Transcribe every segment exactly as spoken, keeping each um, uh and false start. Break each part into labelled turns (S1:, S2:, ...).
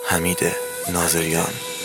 S1: حمید ناظریان.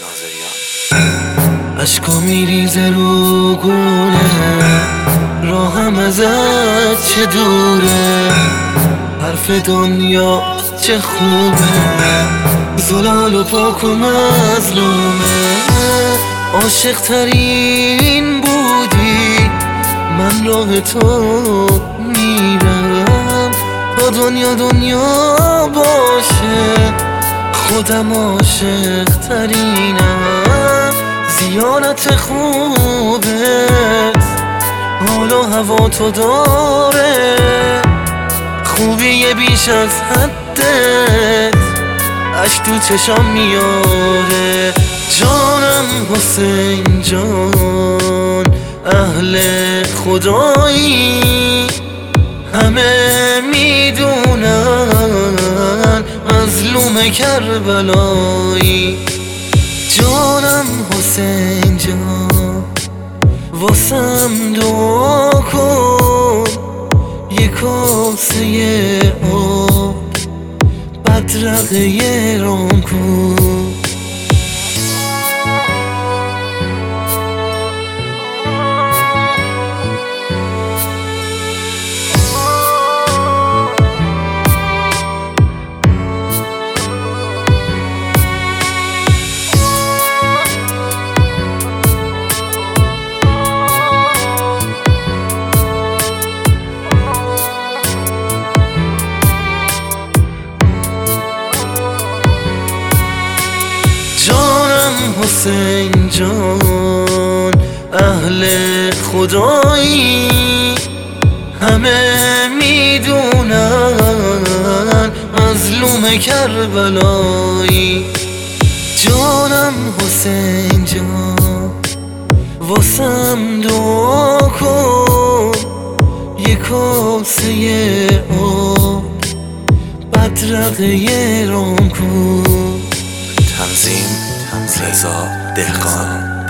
S2: عشقا میریزه رو گونه، راهم ازت چه دوره، حرف دنیا چه خوبه، زلال و پاک و مظلومه. عاشق ترین بودی، من راه تو میرم تا دنیا دنیا باشه، خودم عاشق ترینم. زیانت خوبت حال و هوا تو داره، خوبی بیش از حدت عشق تو چشام میاره. جانم حسین جان اهل خدایی، همه میدونن مظلوم کربلایی. جانم حسین جان واسم دعا کن، یه کاسه آب بدرقه رام کن. حسین جان اهل خدایی، همه میدونن مظلوم کربلایی. جانم حسین جان واسم دعا کن، یه کاسه آب بدرقه رام کن.
S1: تنظیم رضا دهقان.